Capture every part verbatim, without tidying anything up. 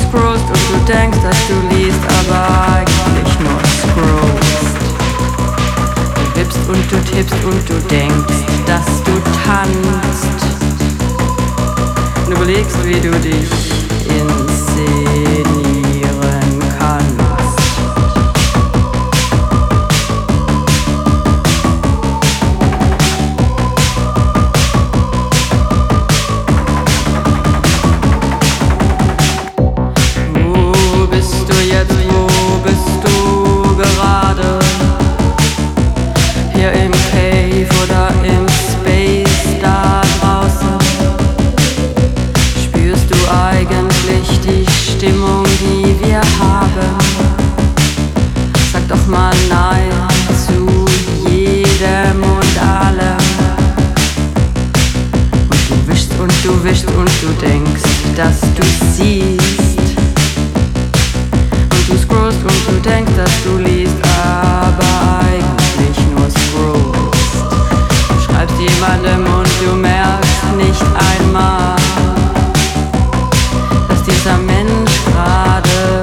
scrollst und du denkst, dass du liest, aber eigentlich nur scrollst. Du wippst und du tippst und du denkst, dass du tanzt. Und überlegst, wie du dich inszenieren kannst. Wo bist du jetzt, wo bist du gerade? Hier im Cave oder im Space da draußen? Spürst du eigentlich die Stimmung, die wir haben? Sag doch mal nein zu jedem und allem. Und du wischst und du wischst und du denkst, dass du siehst. Und du scrollst und du denkst, dass du liest, aber eigentlich nur scrollst. Du schreibst jemandem und du merkst nicht einmal, dass dieser Mensch gerade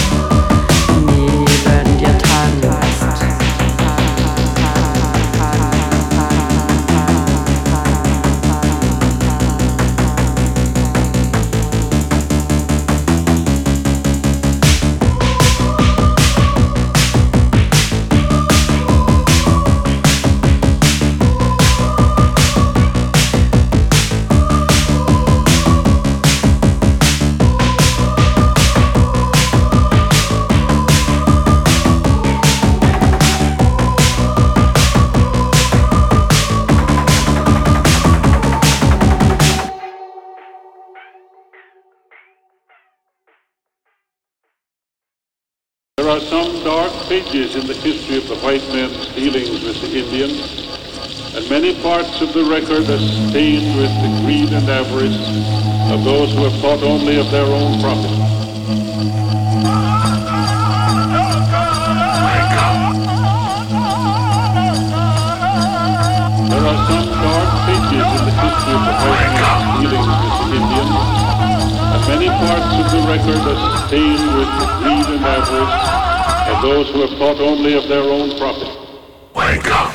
neben dir tanzt. There are some dark pages in the history of the white man's dealings with the Indians, and many parts of the record are stained with the greed and avarice of those who have thought only of their own profit. There are some dark pages in the history of the white man's dealings with the Indians, and many parts of the record are stained with the greed and avarice of those who have thought only of their own profit. Wake up!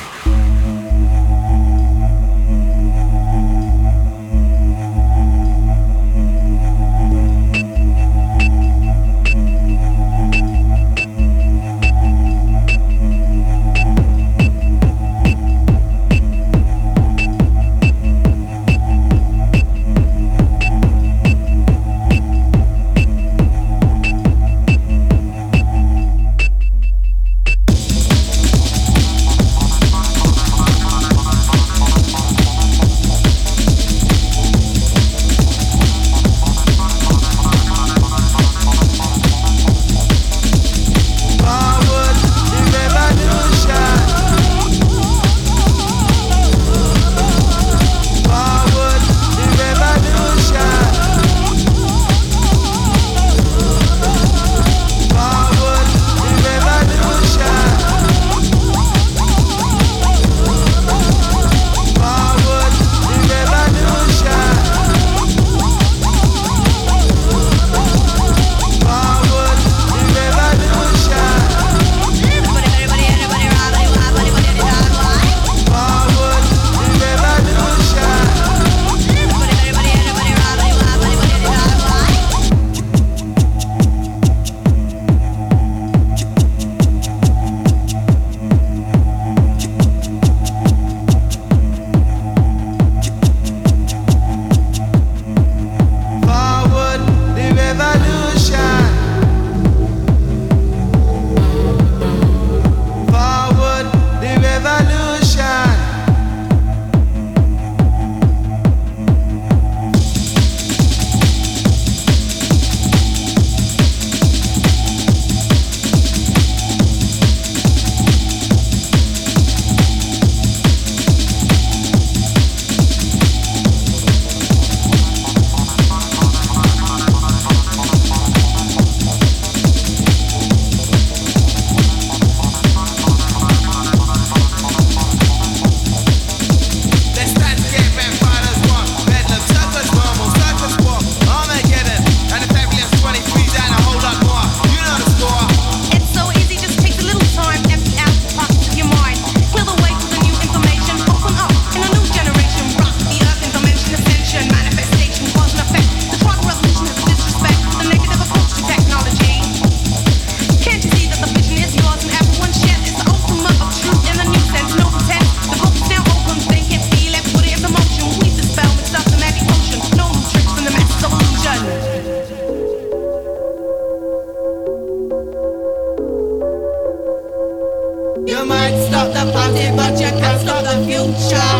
future.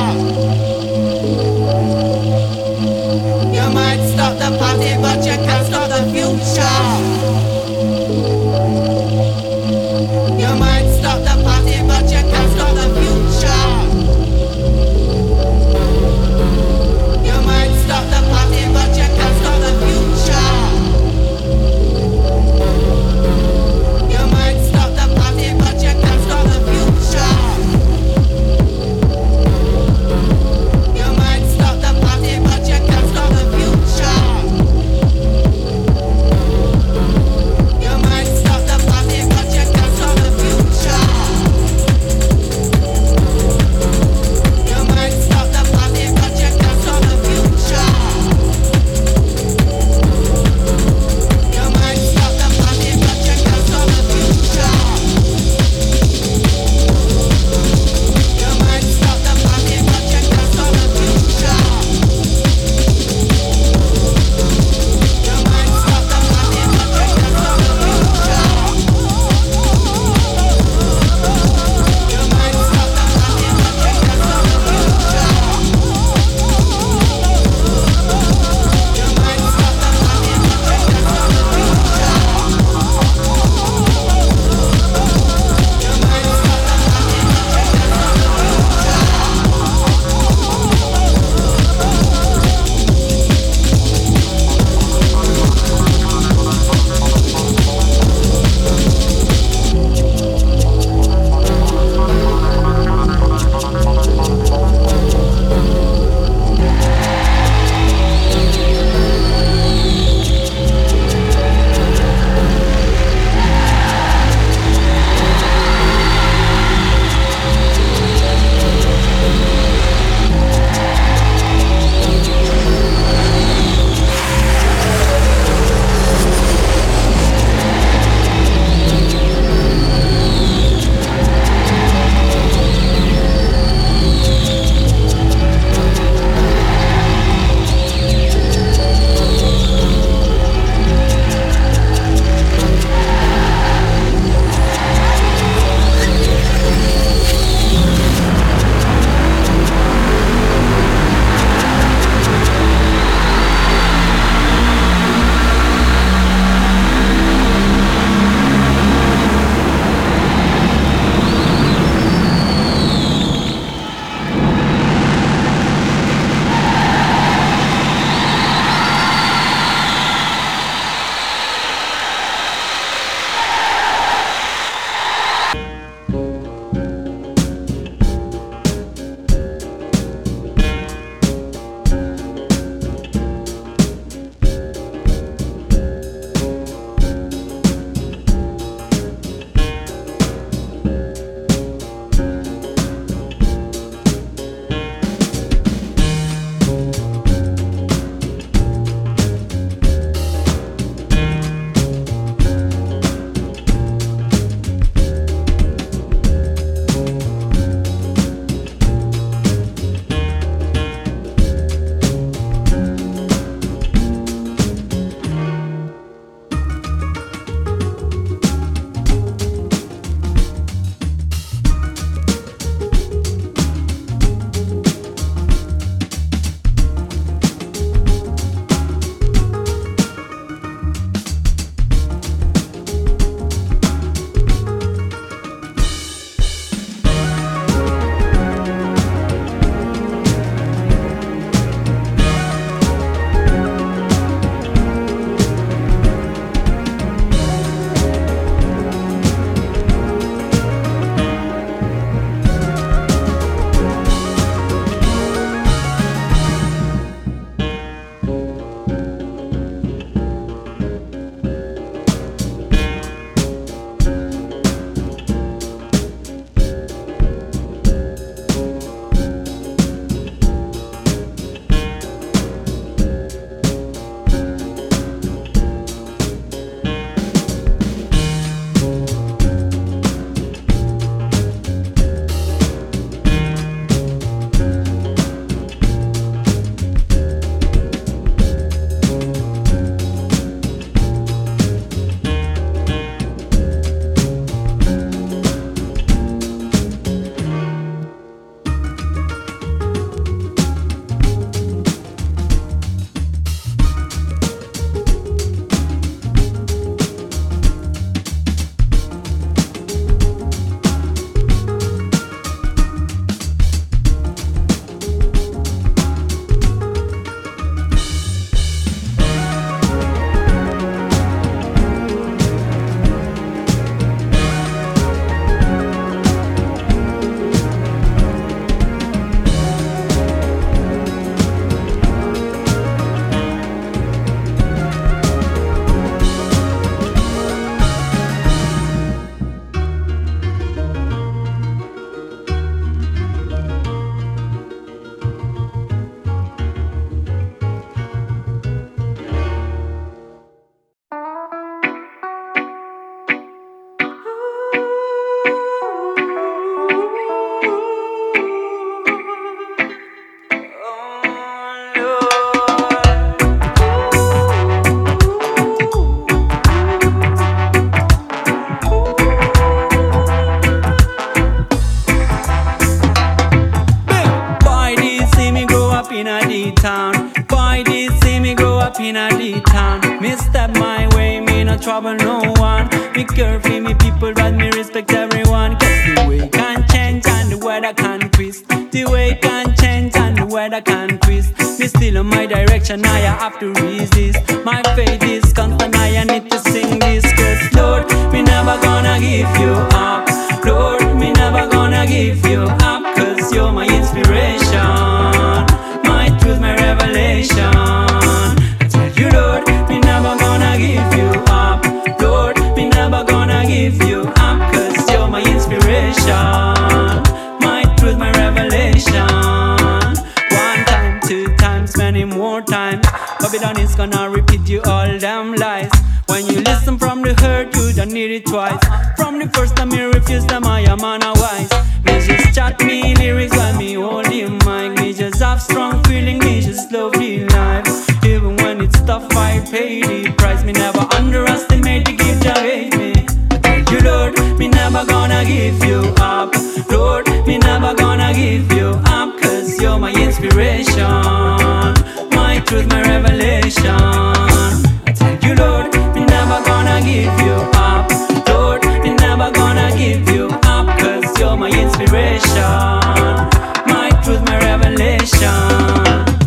You might stop the party, but you can't stop the future. You might stop the party, but you can't stop the future. You might stop the party, but you can't stop the future. You might stop the party, but you can't stop the future. trouble no one. Me care for me people, but me respect everyone. Cause the way can change and the weather can twist. The way can change and the weather can twist. Me still in my direction, I have to resist. My faith is constant, I need to sing this. Cause Lord, me never gonna give you up. Lord, me never gonna give you up. Cause you're my inspiration, my truth, my revelation. I tell you Lord, me never gonna give you up. Lord, me never gonna give you up. Cause you're my inspiration, my truth, my revelation. One time, two times, many more times. Babylon is gonna repeat you all damn lies. When you listen from the hurt, you don't need it twice. From the first time you refuse them, I am unwise. Me just chat me lyrics while me hold the mic. Me just have strong feeling, me just love the life. Even when it's tough, I pay the price. Me never underestimate the gift you gave me. I tell you Lord, me never gonna give you up. Lord, me never gonna give you up. Cause you're my inspiration, my truth, my revelation. I tell you Lord, me never gonna give you up. Lord, me never gonna give you up. Cause you're my inspiration, my truth, my revelation.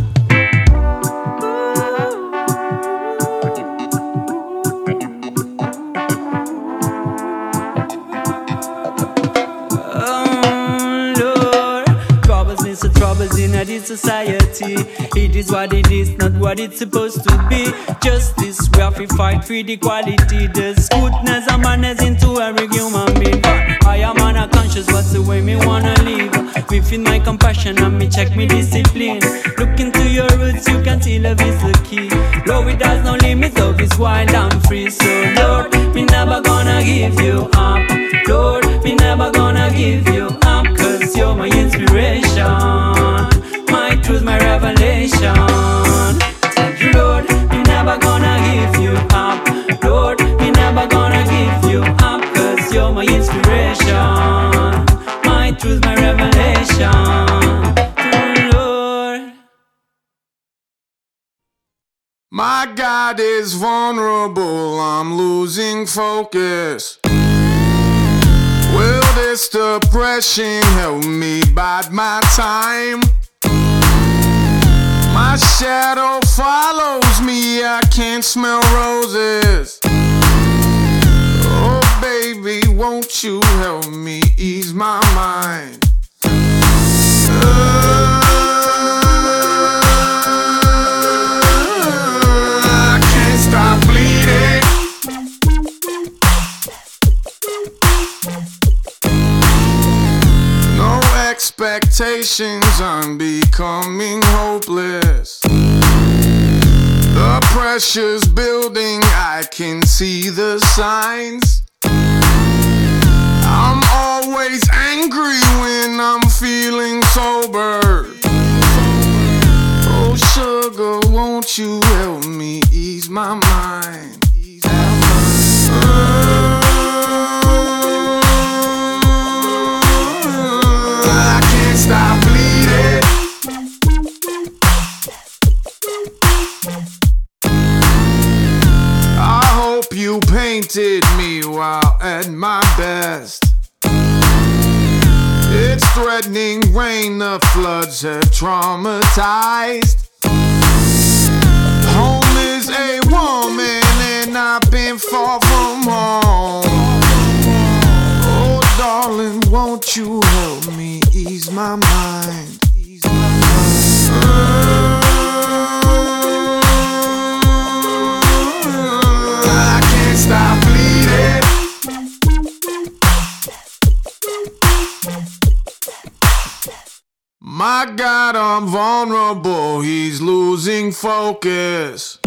Troubles in this society. It is what it is, not what it's supposed to be. Justice, we have to fight for the equality. There's goodness and manners into every human being. But I am on a conscious, what's the way me wanna live. Me feel my compassion and me check me discipline. Look into your roots, you can see love is the key. Love it has no limits, love is wild and free. So Lord, me never gonna give you up. Lord, me never gonna give you up. Cause you're my inspiration, my truth, my revelation. Thank you Lord, me never gonna give you up. Lord, me never gonna give you up. Cause you're my inspiration, my truth, my revelation. Lord. My God is vulnerable, I'm losing focus. Will this depression help me bide my time? My shadow follows me, I can't smell roses. Oh baby, won't you help me ease my mind? uh, I can't stop bleeding. No expectations, I'm becoming hopeless. The pressure's building, I can see the signs. I'm always angry when I'm feeling sober. Oh sugar, won't you help me ease my mind? uh, I can't stop bleeding. I hope you painted me while at my best. It's threatening rain, the floods have traumatized. Home is a woman and I've been far from home. Oh darling, won't you help me ease my mind? uh, I can't stop bleeding. My God, I'm vulnerable, he's losing focus.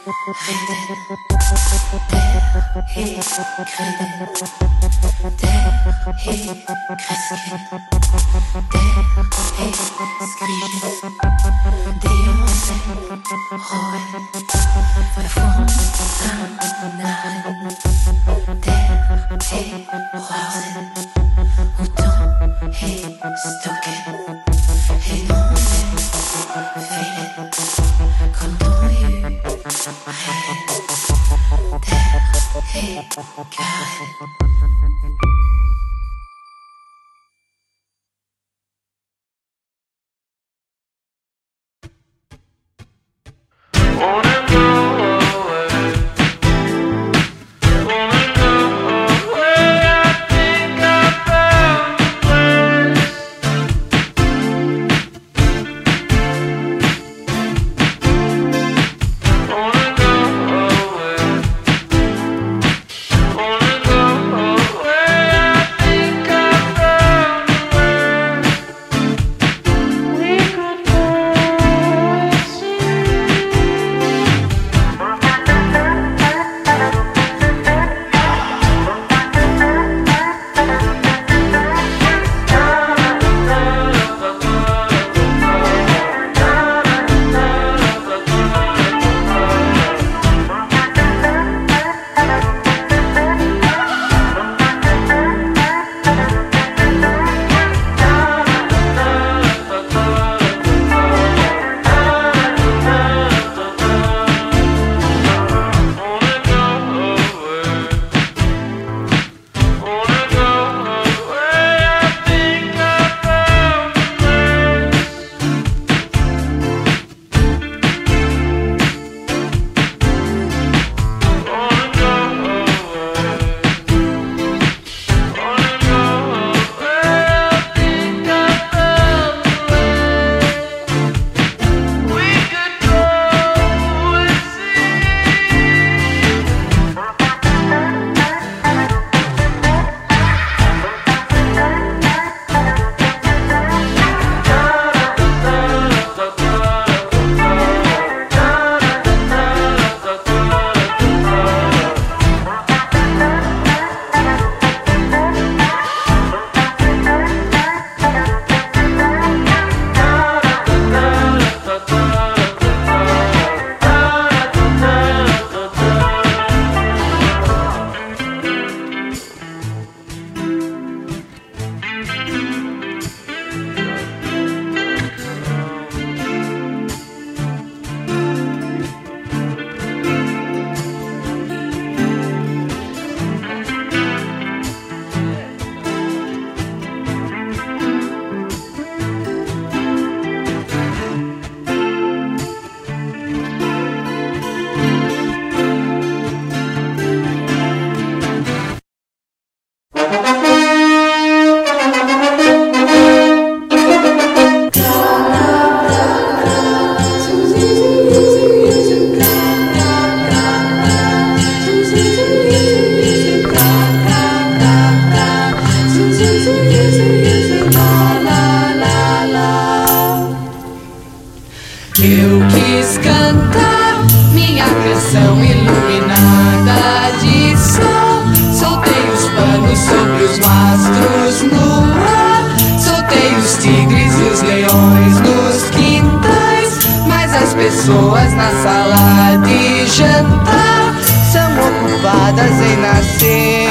pessoas na sala de jantar são ocupadas em nascer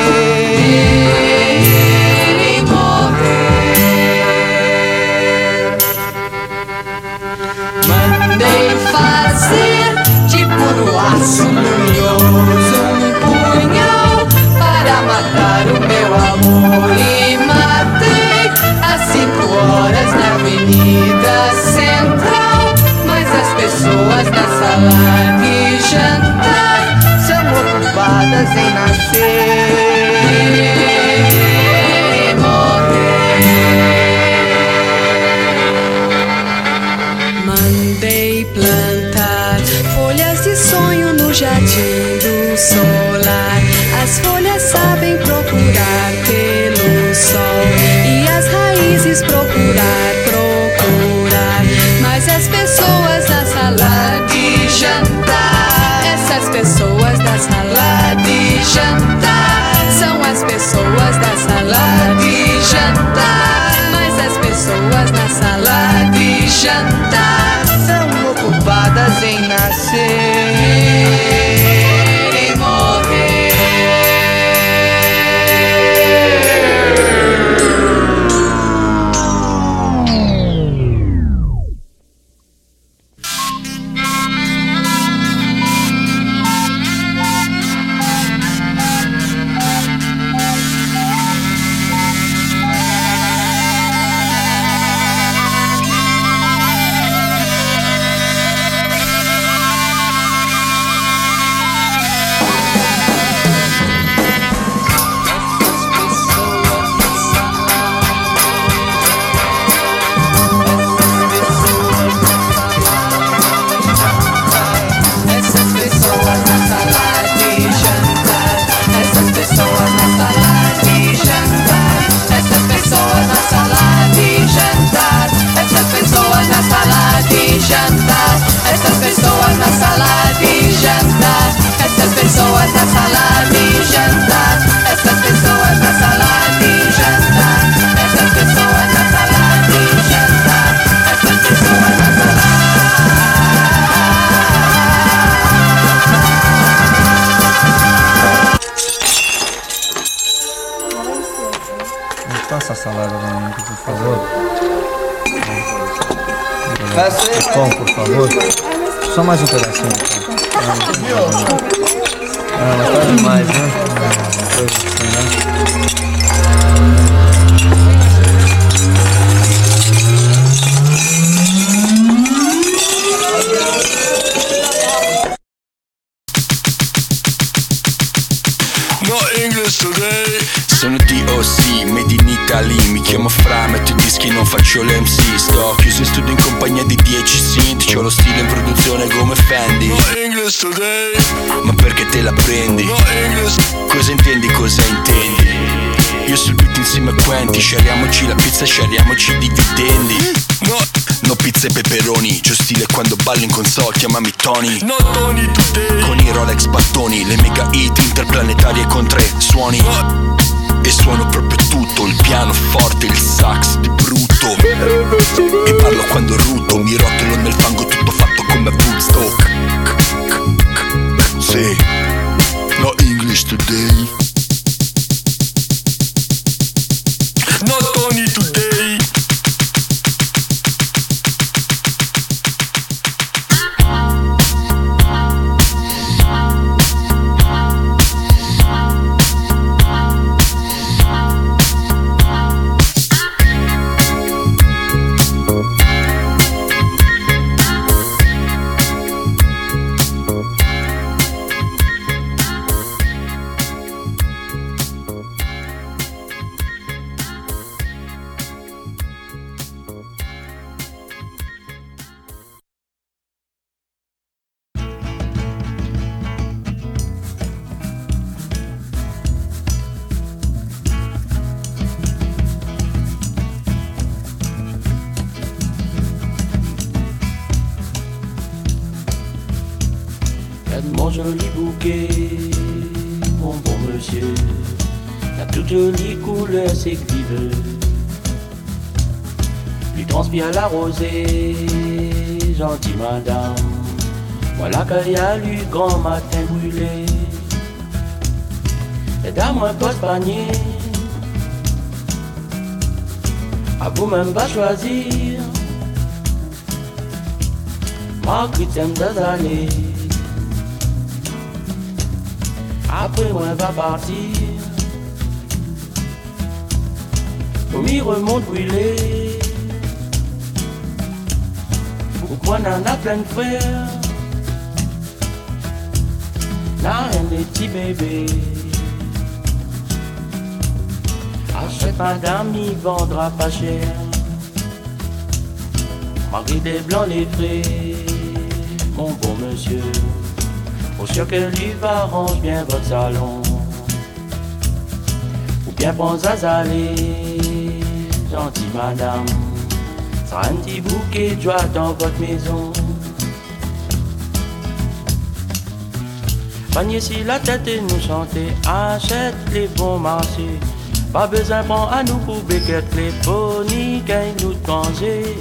e morrer. Mandei fazer de puro aço luminoso um punhal para matar o meu amor e matei às cinco horas na Avenida Central. As pessoas na sala de jantar são ocupadas em nascer e morrer. Mandei plantar folhas de sonho no jardim do solar. As folhas sabem procurar pelo sol e as raízes procurar, procurar. Mas as pessoas na sala de jantar, essa pessoas da sala de jantar. São as pessoas da sala de jantar. Mas as pessoas na sala de jantar são ocupadas em nascer e morrer. Passa a salada para mim, por favor. O pão, por favor. Só mais um pedacinho. Ah, mas tá demais, né? No English today. Sono D O C, made in Italy. Mi chiamo Fra, metto i dischi, non faccio l'M C. Sto chiuso in studio in compagnia di dieci synth. C'ho lo stile in produzione come Fendi. No English today. Ma perché te la prendi? No English. Cosa intendi, cosa intendi? Io sul beat insieme a Quenti. Scegliamoci la pizza, scegliamoci i dividendi. No, no pizza e peperoni. C'ho stile quando ballo in console, chiamami Tony. No Tony today. Con i Rolex battoni, le mega hit interplanetarie con tre suoni. No. E suono proprio tutto, il piano forte, il sax di brutto. E parlo quando ruto, mi rotolo nel fango tutto fatto come Woodstock. Sì, no English today. No Tony today. Mon joli bouquet, mon bon monsieur, la toute jolie couleur c'est vive. Lui transpire la rosée, gentille madame. Voilà qu'il y a lu grand matin brûlé. Et dame un poste panier, à vous-même va choisir. Marguerite aime d'aller. Après moi va partir. Pour m'y remonte brûlé. Pourquoi n'en a plein de frères? Là un des petits bébés. Achète madame, il vendra pas cher. Marie des blancs les frais. Mon bon monsieur, pour sûr que lui arrange bien votre salon. Ou bien prends à aller, gentille madame. Sera un petit bouquet de joie dans votre maison. Panier si la tête et nous chanter, achète les bons marchés. Pas besoin prendre à nous pour béquette les ponies gagne nous de manger.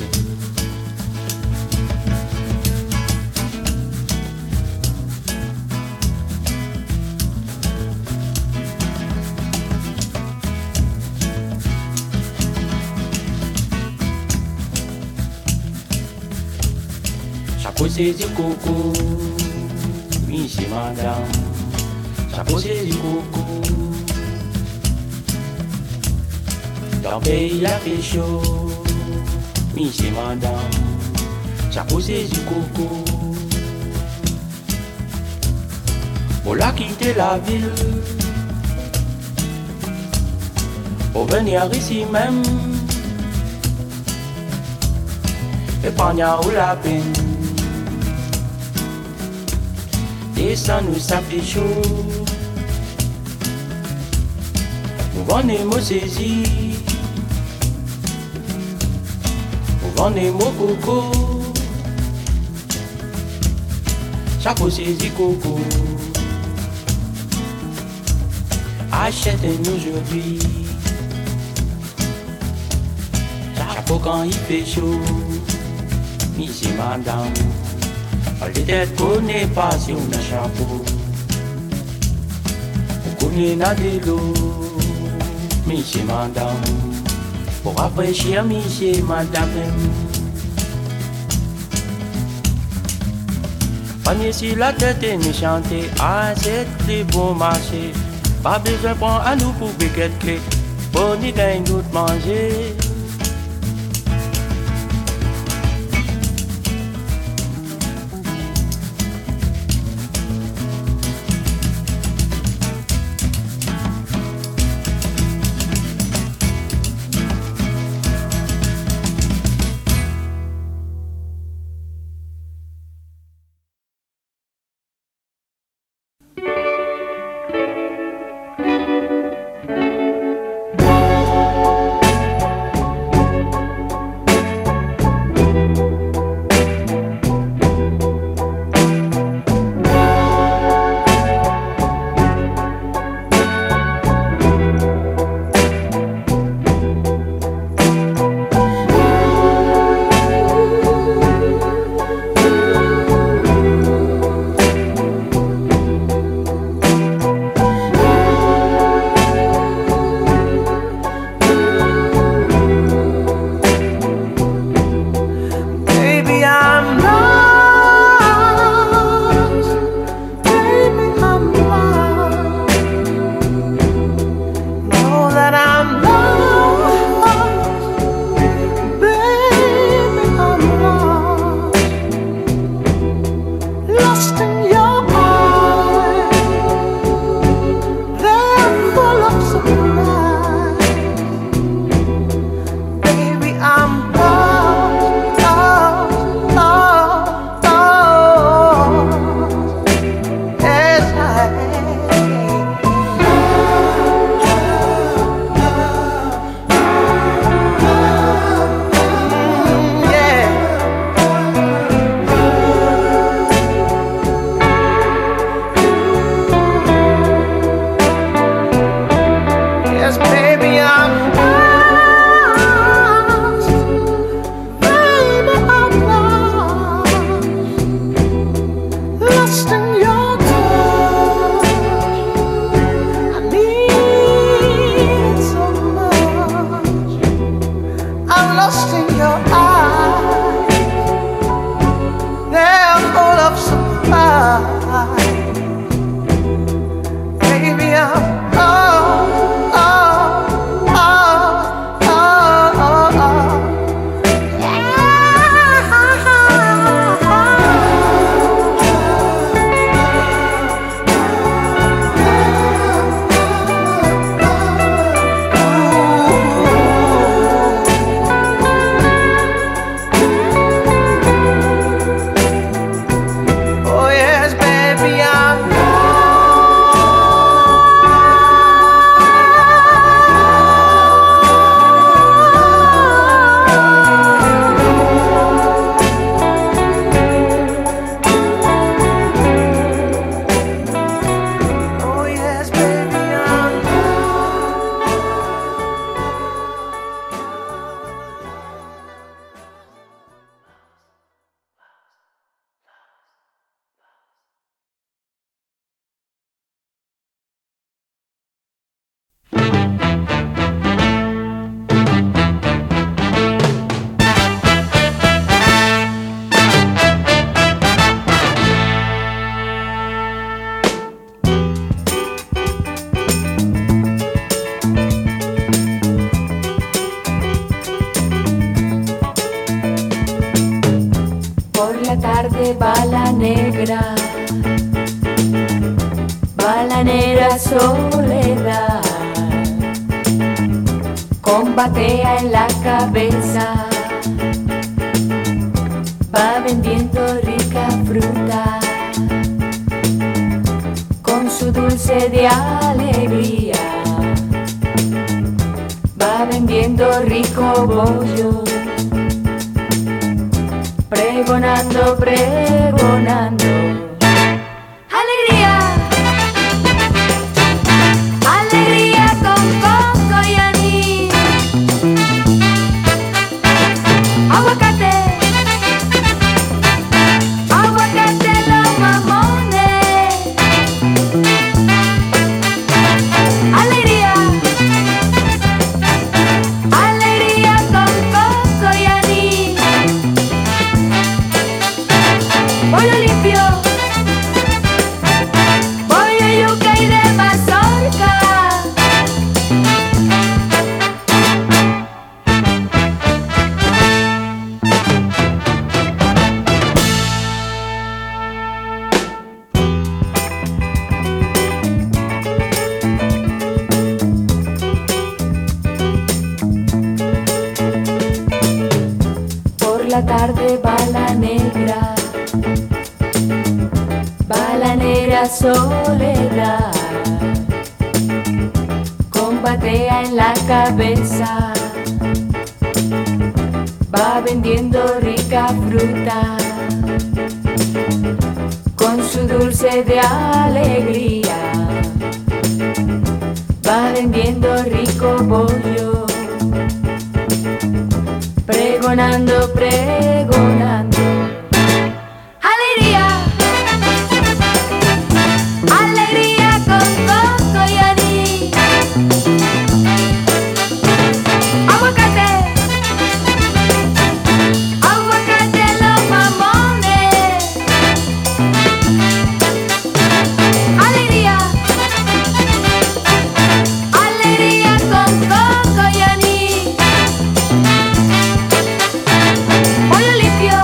Chapeau c'est du coco, oui c'est madame. Chapeau c'est du coco. Dans le pays il a fait chaud, oui c'est madame. Chapeau c'est du coco. Pour la quitter la ville, pour venir ici même, et prendre ou la peine. Et ça nous ça fait chaud. Nous vendons mots saisis, nous vendons mots coco. Chapeau saisi coco. Achète-nous aujourd'hui. Chapeau quand il fait chaud. Ici madame. Peut-être qu'on n'est pas si on a chapeau. On connaît n'a de l'eau. Monsieur madame. Pour rafraîchir monsieur madame. Panier si la tête et nous chanter. Ah c'est les bons marchés. Pas besoin de prendre à nous pour béquette clé. Pour n'y gagner d'autres manger. bala negra, bala negra soledad, combatea en la cabeza, va vendiendo rica fruta, con su dulce de alegría, va vendiendo rico bollo, pregonando, pregonando. Alegría, alegría con coco y anís, aguacate, aguacate los mamones. Alegría, alegría con coco y anís, pollo limpio, pollo yuca y de mazorca. Por la tarde bala negra, bala negra soledad, combatea en la cabeza, va vendiendo rica fruta, con su dulce de alegría, va vendiendo rico bollo, pregonando, pregonando. Alegría, alegría con coco y anís, aguacate, aguacate los mamones. Alegría, alegría con coco y anís, pollo limpio,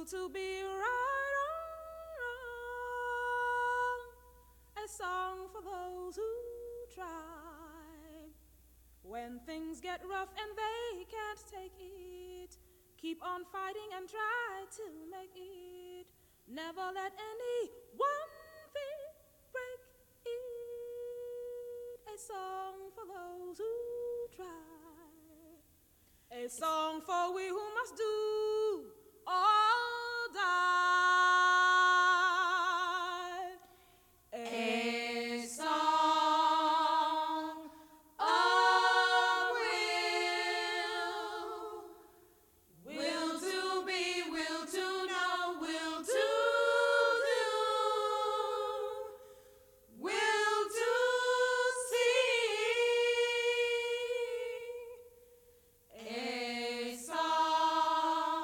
to be right or wrong, a song for those who try. When things get rough and they can't take it, keep on fighting and try to make it. Never let any one thing break it. A song for those who try. A song for we who must do or die. A song of will, will to be, will to know, will to do, will to see. A song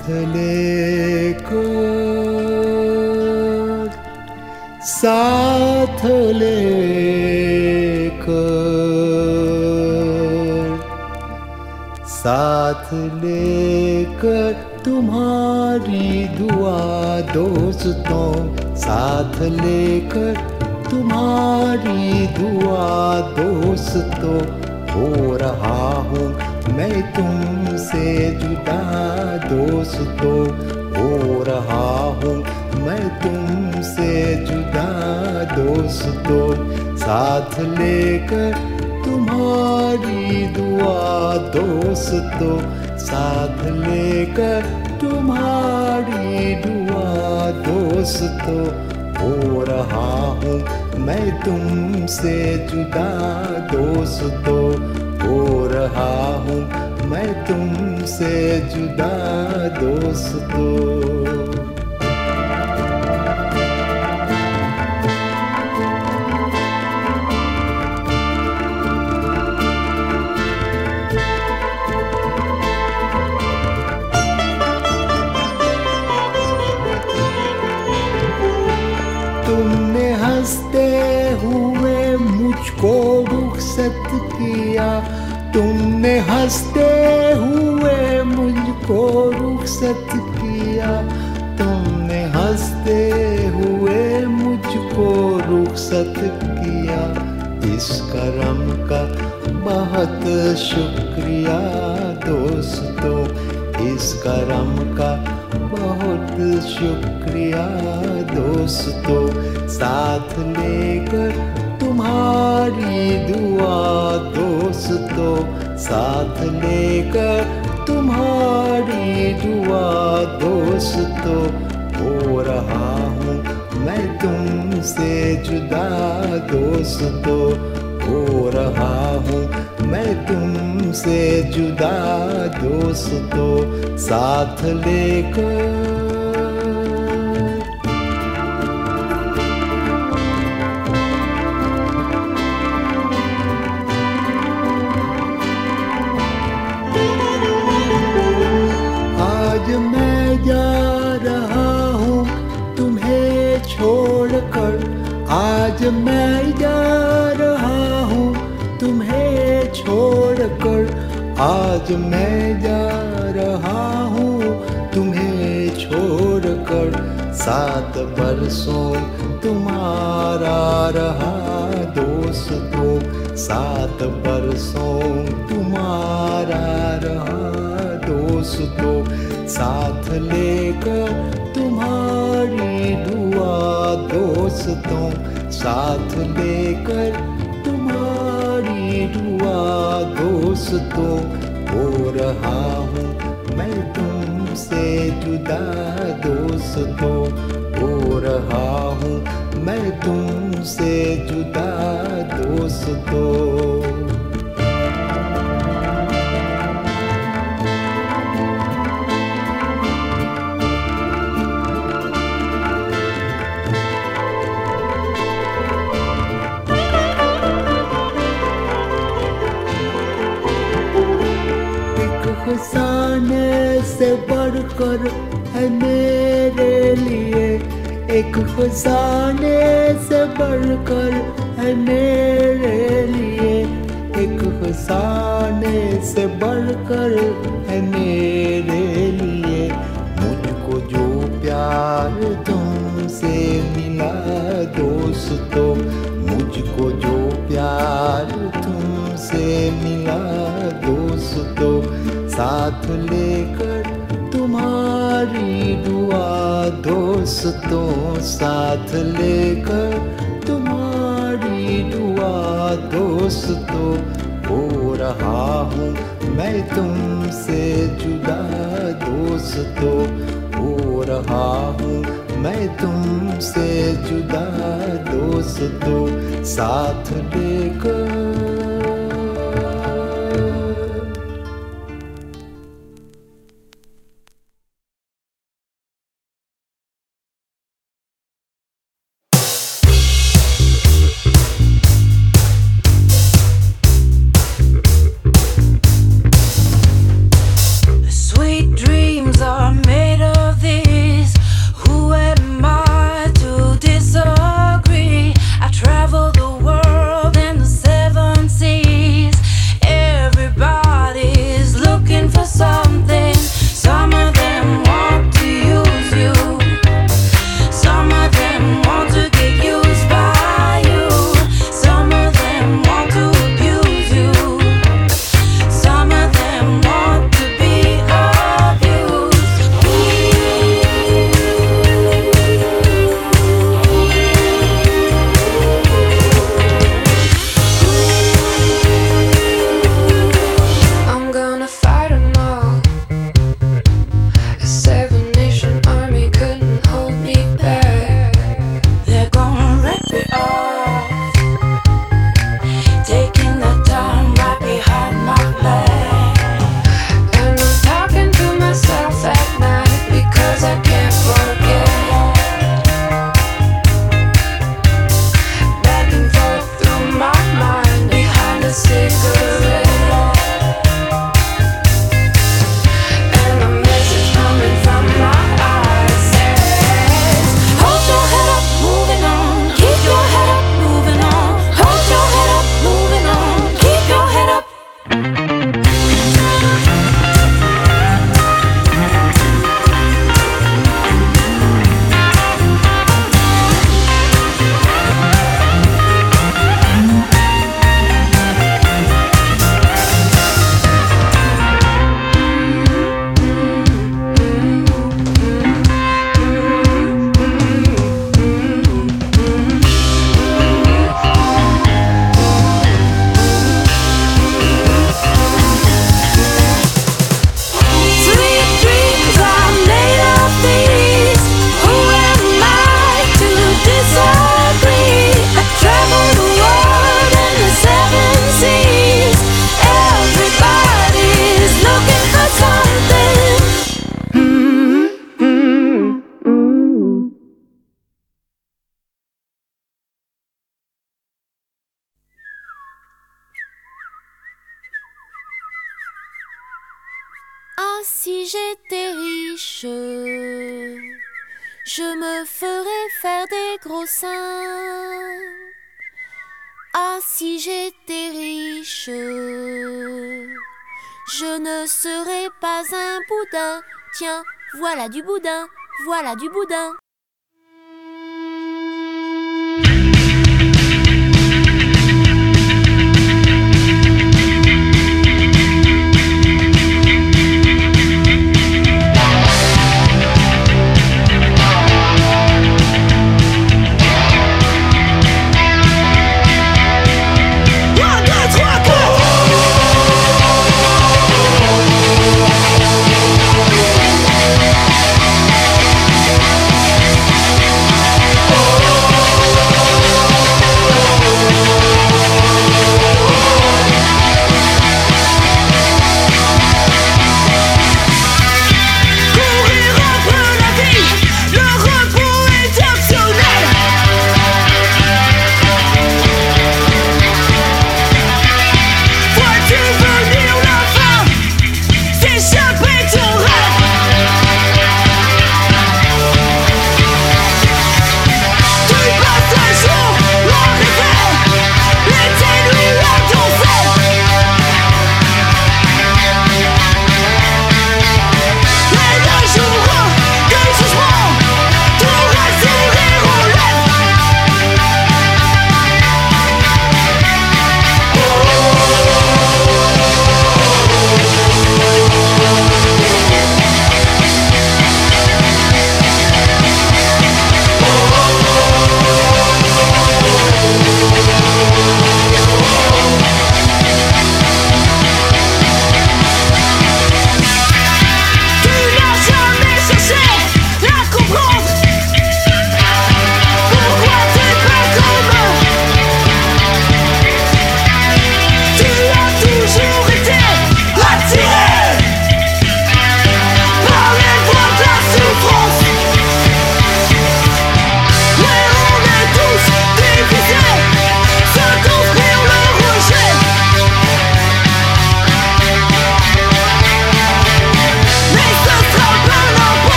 साथ लेकर साथ लेकर साथ लेकर तुम्हारी दुआ दोस्तों साथ लेकर तुम्हारी दुआ दोस्तों हो रहा हूँ मैं तुमसे जुदा दोस्तों हो रहा हूँ मैं तुमसे जुदा दोस्तों साथ लेकर तुम्हारी दुआ दोस्तों साथ लेकर तुम्हारी दुआ दोस्तों हो रहा हूँ मैं तुमसे जुदा दोस्तों हो रहा हूँ मैं तुमसे जुदा दोस्तों तुमने हंसते हुए मुझको रुखसत किया तुमने हंसते हुए मुझको रुखसत किया तुमने हंसते हुए मुझको रुखसत किया इस करम का बहुत शुक्रिया दोस्तों इस करम का बहुत शुक्रिया दोस्तों साथ लेकर तुम्हारी दुआ दोस्तों साथ लेकर तुम्हारी दुआ दोस्तों हो रहा हूँ मैं तुमसे जुदा दोस्तों हो रहा हूँ मैं तुमसे जुदा दोस्तों साथ लेकर आज मैं जा रहा हूँ तुम्हें छोड़कर आज मैं जा रहा हूँ तुम्हें छोड़कर आज मैं जा रहा हूँ तुम्हें छोड़कर सात बरसों तुम्हारा रहा दोस्तों सात बरसों तुम्हारा रहा दोस्तों साथ लेकर तुम्हारी दुआ दोस्तों साथ लेकर तुम्हारी दुआ दोस्तों हो रहा हूँ मैं तुमसे जुदा दोस्तों हो रहा हूँ मैं तुमसे जुदा दोस्तों खजाने से बढ़कर है मेरे लिए एक खजाने से बढ़कर है मेरे लिए एक खजाने से बढ़कर है मेरे लिए मुझको जो प्यार तुमसे मिला दोस्तों मुझको जो प्यार तुमसे मिला दोस्तों साथ लेकर तुम्हारी दुआ दोस्तों साथ लेकर तुम्हारी दुआ दोस्तों हो रहा हूँ मैं तुमसे जुदा दोस्तों हो रहा हूँ मैं तुमसे जुदा दोस्तों साथ लेकर Sweet dreams are made si j'étais riche, je me ferais faire des gros seins. Ah, si j'étais riche, je ne serais pas un boudin. Tiens, voilà du boudin, voilà du boudin.